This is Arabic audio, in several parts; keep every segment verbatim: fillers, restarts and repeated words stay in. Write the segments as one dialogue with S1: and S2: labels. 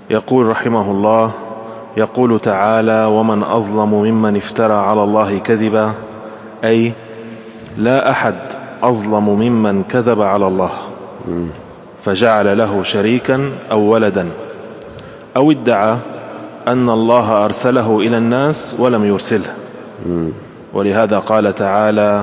S1: يقول رحمه الله: يقول تعالى: ومن أظلم ممن افترى على الله كذبا، أي لا أحد أظلم ممن كذب على الله فجعل له شريكا أو ولدا، أو ادعى أن الله أرسله إلى الناس ولم يرسله. ولهذا قال تعالى: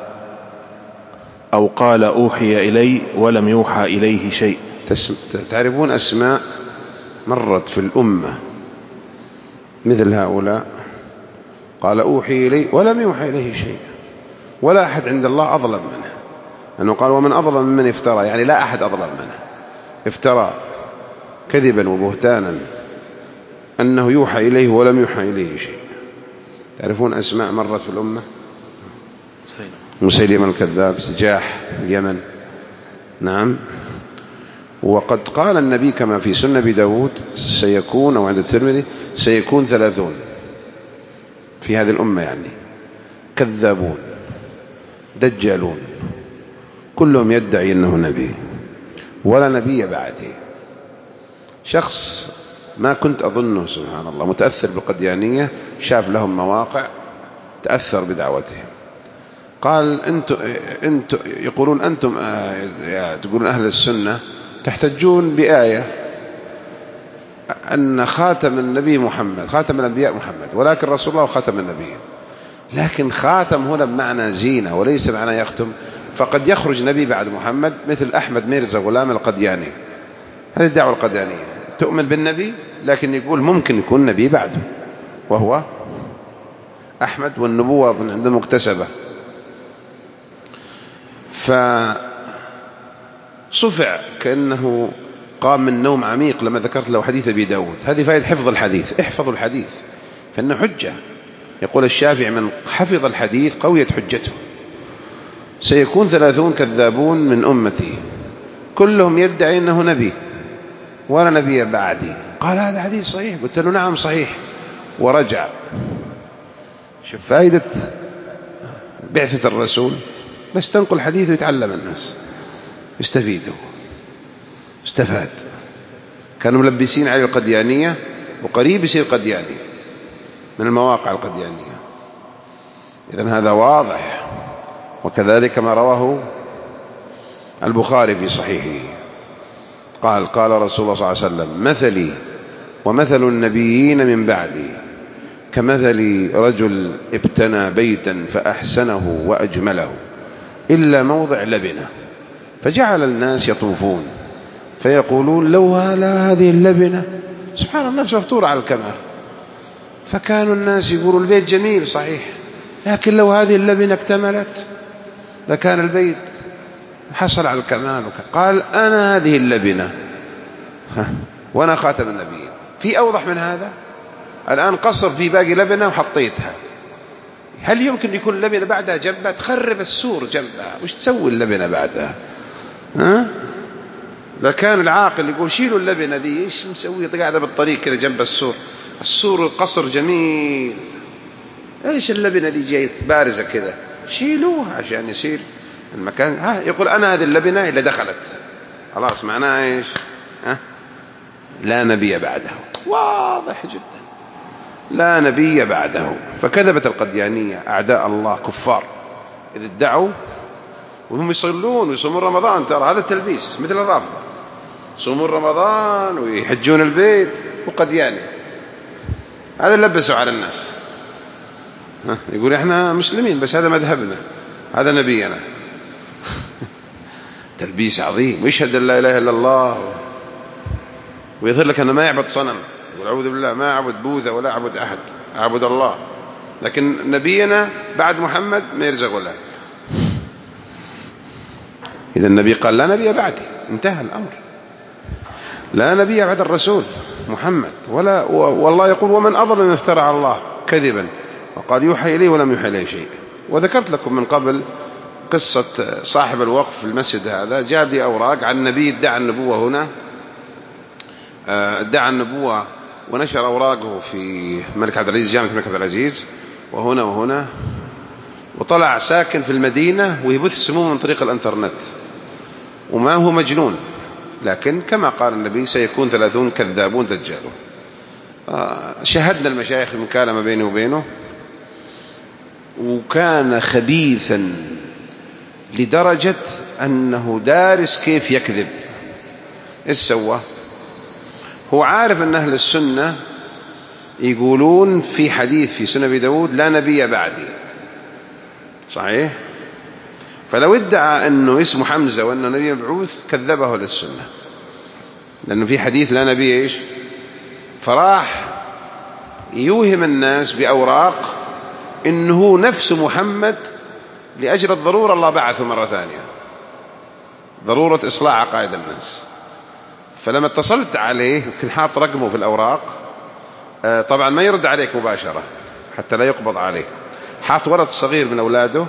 S1: أو قال أوحي إلي ولم يوحى إليه شيء.
S2: تعرفون أسماء مرت في الأمة مثل هؤلاء، قال أوحي إلي ولم يوحى إليه شيء، ولا أحد عند الله أظلم منه، لأنه قال: ومن أظلم ممن افترى، يعني لا أحد أظلم منه، افترى كذبا وبهتانا أنه يوحى إليه ولم يوحى إليه شيء. تعرفون أسماء مرت في الأمة؟ مسيلمة الكذاب، سجاح اليمن، نعم. وقد قال النبي كما في سنة أبي داود: سيكون، أو عند الترمذي: سيكون ثلاثون في هذه الأمة، يعني كذابون دجالون كلهم يدعي أنه نبي ولا نبي بعده. شخص ما كنت أظنه سبحان الله متأثر بالقديانية، شاف لهم مواقع، تأثر بدعوتهم، قال: أنتم أنتم يقولون أنتم آه تقولون أهل السنة تحتجون بآية أن خاتم النبي محمد، خاتم الأنبياء محمد، ولكن رسول الله خاتم النبيين. لكن خاتم هنا بمعنى زينة وليس معنى يختم، فقد يخرج نبي بعد محمد مثل أحمد ميرزا غلام القدياني. هذه الدعوة القديانية، تؤمن بالنبي لكن يقول ممكن يكون نبي بعده وهو أحمد، والنبوة عنده مكتسبة. فصفع كأنه قام من نوم عميق لما ذكرت له حديث أبي داود. هذه فائدة حفظ الحديث، احفظوا الحديث فإنه حجة. يقول الشافعي: من حفظ الحديث قويت حجته. سيكون ثلاثون كذابون من أمتي كلهم يدعي أنه نبي ولا نبي بعدي. قال: هذا حديث صحيح؟ قلت له: نعم صحيح. ورجع. شوف فائدة بعثة الرسول، بس تنقل حديث ويتعلم الناس، يستفيدوا. استفاد. كانوا ملبسين على القديانية، وقريب يصير قدياني من المواقع القديانية. إذن هذا واضح. وكذلك ما رواه البخاري في صحيحه، قال: قال رسول الله صلى الله عليه وسلم: مثلي ومثل النبيين من بعدي كمثل رجل ابتنى بيتا فأحسنه وأجمله إلا موضع لبنة، فجعل الناس يطوفون فيقولون: لو هذه اللبنة، سبحان الله، مفطورة على الكمال. فكانوا الناس يقولوا: البيت جميل صحيح، لكن لو هذه اللبنة اكتملت لكان البيت حصل على الكمال. قال: أنا هذه اللبنة وأنا خاتم النبيين. في أوضح من هذا؟ الآن قصر في باقي لبنة وحطيتها، هل يمكن يكون اللبنة بعدها جنبها؟ تخرب السور جنبها، وش تسوي اللبنة بعدها؟ ها؟ لكان العاقل يقول: شيلوا اللبنة دي، إيش مسوي قاعدة بالطريق كده جنب السور؟ السور القصر جميل، إيش اللبنة دي جاية بارزة كده؟ شيلوها عشان يصير المكان. ها، يقول: أنا هذه اللبنة اللي دخلت، خلاص معناها إيش؟ ها؟ لا نبي بعده. واضح جدا، لا نبي بعده. فكذبت القديانية أعداء الله كفار إذ ادعوا، وهم يصلون ويصومون رمضان، ترى هذا التلبيس مثل الرافضة، يصومون رمضان ويحجون البيت وقدياني. هذا لبسوا على الناس، يقول: إحنا مسلمين بس هذا مذهبنا، هذا نبينا. تلبيس عظيم. ويشهد أن لا إله إلا الله، ويظهر لك أنه ما يعبد صنم، والعوذ بالله، ما أعبد بوذا ولا أعبد أحد، أعبد الله. لكن نبينا بعد محمد ما يرزق ولا. إذا النبي قال: لا نبي بعدي، انتهى الأمر، لا نبي بعد الرسول محمد. ولا والله يقول: ومن أظلم من افترى على الله كذبا وقال يوحى إليه ولم يوحى إليه شيء. وذكرت لكم من قبل قصة صاحب الوقف في المسجد هذا، جاب لي أوراق عن النبي ادعى النبوة هنا، ادعى النبوة ونشر أوراقه في الملك عبد العزيز، جامعة الملك عبد العزيز، وهنا وهنا، وطلع ساكن في المدينة ويبث سموم من طريق الانترنت، وما هو مجنون، لكن كما قال النبي سيكون ثلاثون كذابون دجالون. شاهدنا المشايخ المكالمة بينه وبينه، وكان خبيثا لدرجة أنه دارس كيف يكذب. إيش سوى؟ هو عارف أن أهل السنة يقولون في حديث في سنن أبي داود لا نبي بعدي، صحيح؟ فلو ادعى أنه اسمه حمزة وأنه نبي مبعوث كذبه للسنة، لأنه في حديث لا نبي إيش، فراح يوهم الناس بأوراق إنه نفس محمد لأجل الضرورة الله بعثه مرة ثانية، ضرورة إصلاح عقائد الناس. فلما اتصلت عليه كنت حاط رقمه في الأوراق، طبعا ما يرد عليك مباشرة حتى لا يقبض عليه، حاط ولد صغير من أولاده،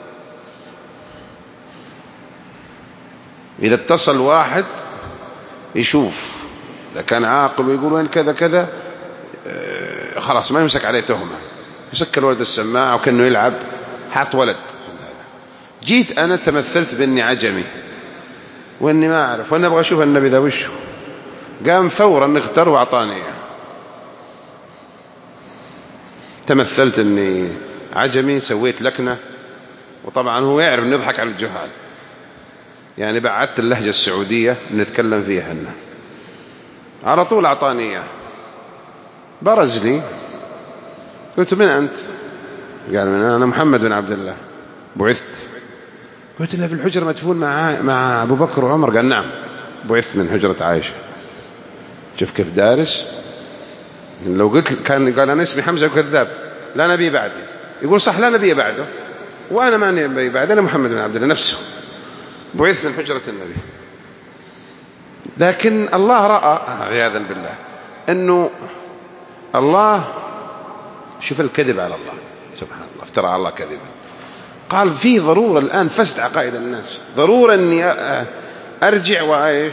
S2: إذا اتصل واحد يشوف إذا كان عاقل ويقول وين كذا كذا خلاص ما يمسك عليه تهمة، يسكر ولد السماعة وكأنه يلعب، حاط ولد. جيت أنا تمثلت بأني عجمي وأني ما أعرف وأنا أبغى أشوف النبي ذا وشه، قام فورا اغتر وأعطاني إياه. تمثلت أني عجمي، سويت لكنة، وطبعا هو يعرف أنه يضحك على الجهال، يعني بعدت اللهجة السعودية نتكلم فيها هنا، على طول أعطاني إياه. برز لي، قلت من أنت؟ قال من أنا محمد بن عبد الله بعثت. قلت له في الحجرة مدفون مع مع أبو بكر وعمر؟ قال نعم بعثت من حجرة عائشة. شوف كيف دارس. لو قلت كان قال أنا اسمي حمزة وكذاب لا نبي بعدي، يقول صح لا نبي بعده، وأنا ما نبي بعد، أنا محمد بن عبد الله نفسه بعثت من حجرة النبي. لكن الله رأى عياذا بالله أنه الله، شوف الكذب على الله سبحان الله، افترى على الله كذبا. قال في ضرورة الآن فسد عقائد الناس، ضرورة أني أرجع وأعيش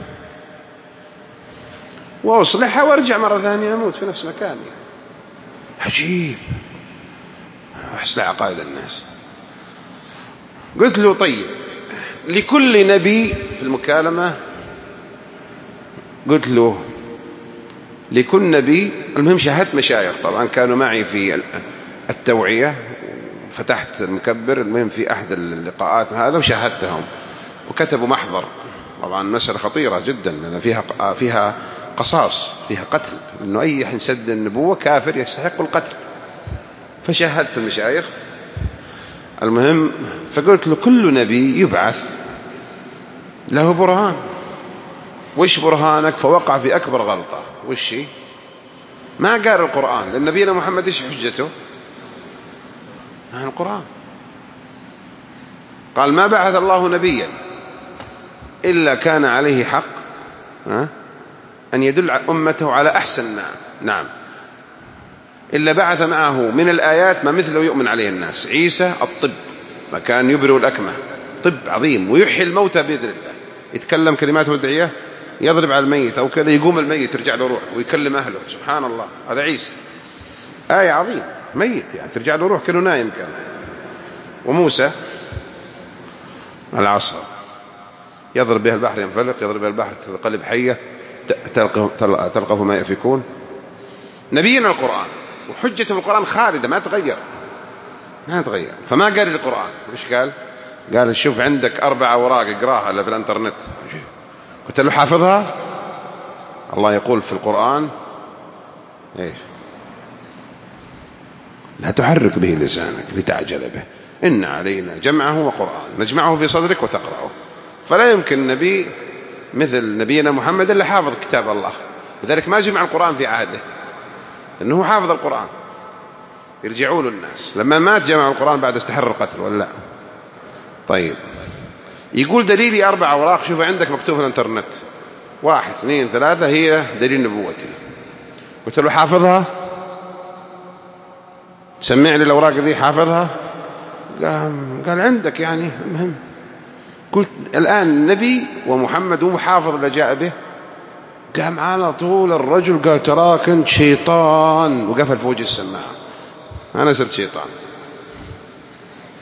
S2: وأصلحها وأرجع مرة ثانية أموت في نفس مكاني. عجيب، أصلح عقائد الناس. قلت له طيب لكل نبي في المكالمة، قلت له لكل نبي، المهم شاهدت مشايخ طبعا كانوا معي في التوعية، فتحت المكبر المهم في أحد اللقاءات هذا وشاهدتهم وكتبوا محضر. طبعا مسألة خطيرة جدا لأن فيها فيها قصاص، فيها قتل، إنه أي حنسد النبوة كافر يستحق القتل. فشاهدت المشايخ المهم، فقلت له كل نبي يبعث له برهان، وش برهانك؟ فوقع في أكبر غلطة. وش هي؟ ما قال القرآن، لأن نبينا محمد إيش حجته؟ القرآن. قال ما بعث الله نبيا إلا كان عليه حق أن يدل أمته على أحسن ما نعم إلا بعث معه من الآيات ما مثله يؤمن عليه الناس. عيسى الطب، ما كان يبرئ الأكمه، طب عظيم، ويحيي الموتى بإذن الله، يتكلم كلمات ودعية، يضرب على الميت أو كذا يقوم الميت ترجع له روح ويكلم أهله، سبحان الله، هذا عيسى آية عظيم، ميت يعني ترجع له روح كأنه نايم كان. وموسى العصا يضرب بها البحر ينفلق، يضرب بها البحر تنقلب حية، تلقف ما يأفكون. نبينا القرآن، وحجة القرآن خالدة ما تغير ما تغير. فما قال القرآن، وش قال؟ قال شوف عندك أربع أوراق اقراها اللي في الانترنت. قلت له حافظها؟ الله يقول في القرآن إيش؟ لا تحرك به لسانك لتعجل به إن علينا جمعه وقرآن نجمعه في صدرك وتقرأه. فلا يمكن نبي مثل نبينا محمد اللي حافظ كتاب الله، لذلك ما جمع القرآن في عهده إنه حافظ القرآن. يرجعوا له الناس لما مات جمع القرآن بعد استحر القتل ولا لا؟ طيب يقول دليلي أربع أوراق، شوف عندك مكتوب في الانترنت واحد اثنين ثلاثة هي دليل نبوتي. قلت له حافظها؟ سمعني الأوراق ذي حافظها؟ قال عندك يعني مهم. قلت الآن نبي ومحمد هو حافظ اللي جاء به. قام على طول الرجل قال تراك انت شيطان، وقفل فوق السماعة. أنا صرت شيطان،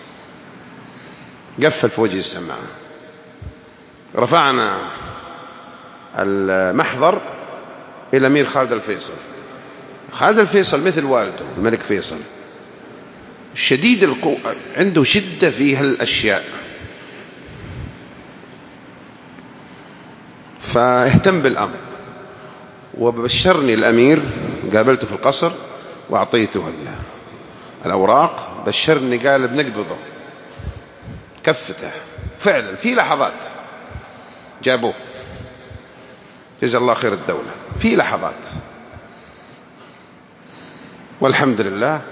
S2: قفل فوق السماعة. رفعنا المحضر إلى أمير خالد الفيصل. خالد الفيصل مثل والده الملك فيصل، شديد القوة، عنده شدة في هالأشياء، فاهتم بالأمر. وبشرني الأمير، قابلته في القصر وأعطيته الأوراق، بشرني قال بنقبضه كفته. فعلا في لحظات جابوه، جزا الله خير الدولة، في لحظات، والحمد لله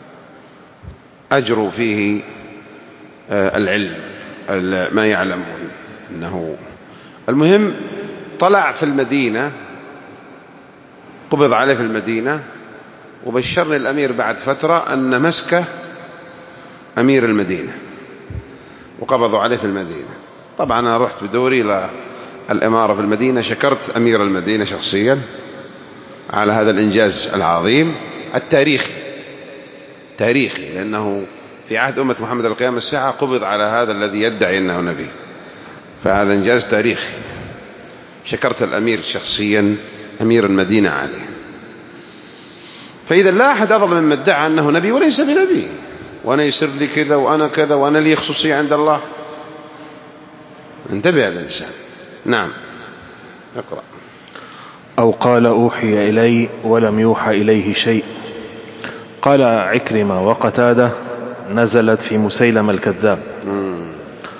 S2: أجروا فيه العلم ما يعلمون أنه. المهم طلع في المدينة، قبض عليه في المدينة، وبشرني الأمير بعد فترة أن مسكه أمير المدينة وقبضوا عليه في المدينة. طبعا أنا رحت بدوري إلى الإمارة في المدينة، شكرت أمير المدينة شخصيا على هذا الإنجاز العظيم التاريخي، تاريخي، لأنه في عهد أمة محمد القيامة الساعة قبض على هذا الذي يدعي أنه نبي، فهذا إنجاز تاريخي. شكرت الأمير شخصيا، أمير المدينة عليه. فإذا لا أحد أفضل مما ادعى أنه نبي وليس بنبي، وأنا يسر لي كذا وأنا كذا وأنا لي خصوصية عند الله. انتبه الإنسان. نعم، اقرأ.
S1: أو قال أوحي إلي ولم يوحى إليه شيء. قال عكرمة وقتادة: نزلت في مسيلم الكذاب.
S2: مم.